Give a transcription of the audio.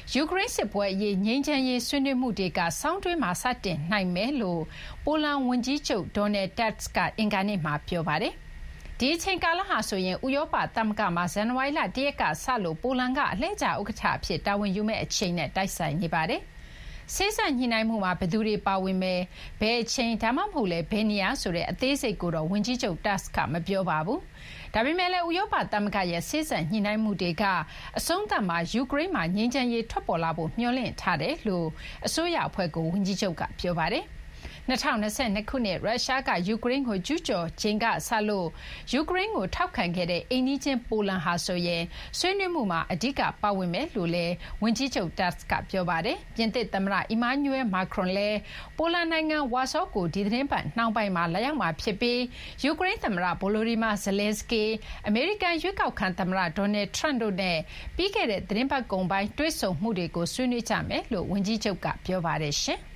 ယူကရိန်းစစ်ပွဲအရေးငြိမ်းချမ်းရေးဆွေးနွေးမှုတွေကဆောင်းတွင်းမှာစတင်နိုင်မယ်လို့ပိုလန်ဝန်ကြီးချုပ်ဒေါ်နယ်တက်စ်ကအင်္ဂါနေ့မှာပြောပါတယ်။ဒီအချိန်ကာလဟာဆိုရင်ဥရောပသမဂ္ဂမှာဇန်နဝါရီလ1ရက်ကစလို့ပိုလန်ကအလှည့်ကျဥက္ကဋ္ဌအဖြစ်တာဝန်ယူမဲ့အချိန်နဲ့တိုက်ဆိုင်နေပါတယ်။စေ့စပ်ညှိနှိုင်းမှုမှာဘယ်သူတွေပါဝင်မယ်ဘယ်အချိန်ဒါမှမဟုတ်လဲဘယ်နေရာဆိုတဲ့အသေးစိတ်ကိုတော့ဝန်ကြီးချုပ်တက်စ်ကမပြောပါဘူး။ဒါပေမဲ့လည်းဥရောပသမဂ္ဂရဲ့စေ့စပ်ညှိနှိုင်းမှုတွေကအဆုံးသတ်မှာယူကရိန်းမှာငြိမ်းချမ်းရေးထွက်ပေါ်လာဖို့မျှော်လင့်ထားတယ်လို့အစိုးရအဖွဲ့ကိုဝန်ကြီးချုပ်ကပြောပါတယ်။2022ခုနှစ်ရုရှားကယူကရိန်းကိုကျူးကျော်ချိန်ကစလို့ယူကရိန်းကိုထောက်ခံခဲ့တဲ့အိမ်နီးချင်းပိုလန်ဟာဆိုရင်ဆွေးနွေးမှုမှာအဓိကပါဝင်မယ်လို့လည်းဝန်ကြီးချုပ်တက်စ်ကပြောပါတယ်။ပြင်သစ်သမ္မတအီမာနျူးရယ်မာခရွန်လည်းပိုလန်နိုင်ငံဝါဆောကိုဒီသတင်းပတ်နှောင်းပိုင်းမှာလာရောက်မှာဖြစ်ပြီးယူကရိန်းသမ္မတဗိုလိုဒီမာဇလန်စကီအမေရိကန်ရွေးကောက်ခံသမ္မတဒေါ်နယ်ထရန့်တို့နဲ့ပြီးခဲ့တဲ့သတင်းပတ်ကုန်ပိုင်းတွေ့ဆုံမှုတွေကိုဆွေးနွေးကြမယ်လို့ဝန်ကြီးချုပ်ကပြောပါတယ်ရှင်။